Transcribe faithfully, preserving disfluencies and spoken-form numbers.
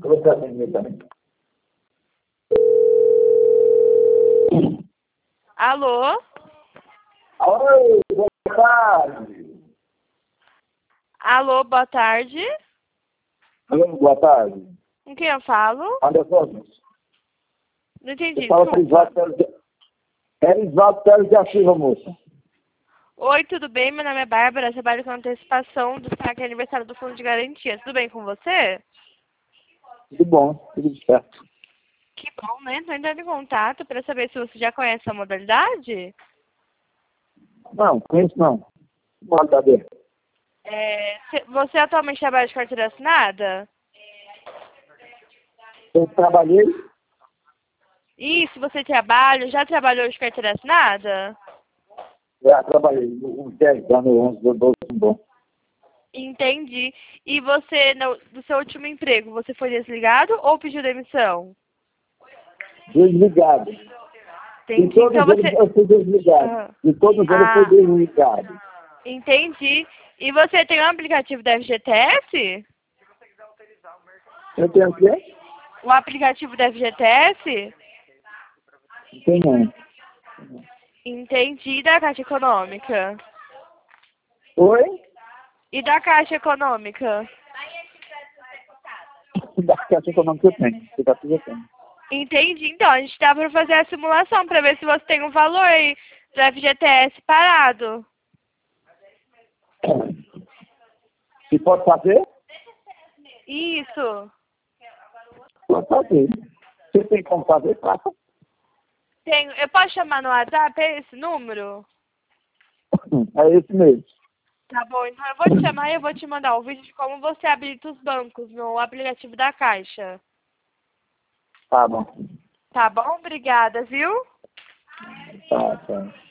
você atender também. Alô? Oi, boa tarde. Alô, boa tarde. Alô, boa tarde. Com quem eu falo? Anderson. Não entendi, Eu falo com desculpa. Erisvaldo Teles de Assis, moça. Oi, tudo bem? Meu nome é Bárbara, trabalho com antecipação do saque aniversário do Fundo de Garantia. Tudo bem com você? Tudo bom, tudo certo. Que bom, né? Estou entrando em contato para saber se você já conhece a modalidade. Não, conheço não. Pode saber. É, se- você atualmente trabalha de carteira assinada? Eu trabalhei, Isso, você trabalha, já trabalhou de carteira assinada? já trabalhei uns dez anos, onze, doze, bom. Entendi. E você, no, do seu último emprego, você foi desligado ou pediu demissão? Desligado. De Entendi. todos Então eles você... eu fui desligado. Ah, De todos eles eu fui ah, desligado. entendi. E você tem um aplicativo da F G T S? Eu tenho o quê? O aplicativo da F G T S? Não tem não. Entendi. E da Caixa Econômica? Oi? E da Caixa Econômica? Da Caixa Econômica eu tenho. Aplicativo eu tenho. Entendi. Então, a gente dá para fazer a simulação para ver se você tem um valor aí do F G T S parado. Se pode fazer? Isso. Pode fazer. Se tem como fazer, faça. Tenho. Eu posso chamar no WhatsApp é esse número? É esse mesmo. Tá bom, então eu vou te chamar e eu vou te mandar o vídeo de como você habilita os bancos no aplicativo da Caixa. Tá bom. Tá bom? Obrigada, viu? Tá, tá.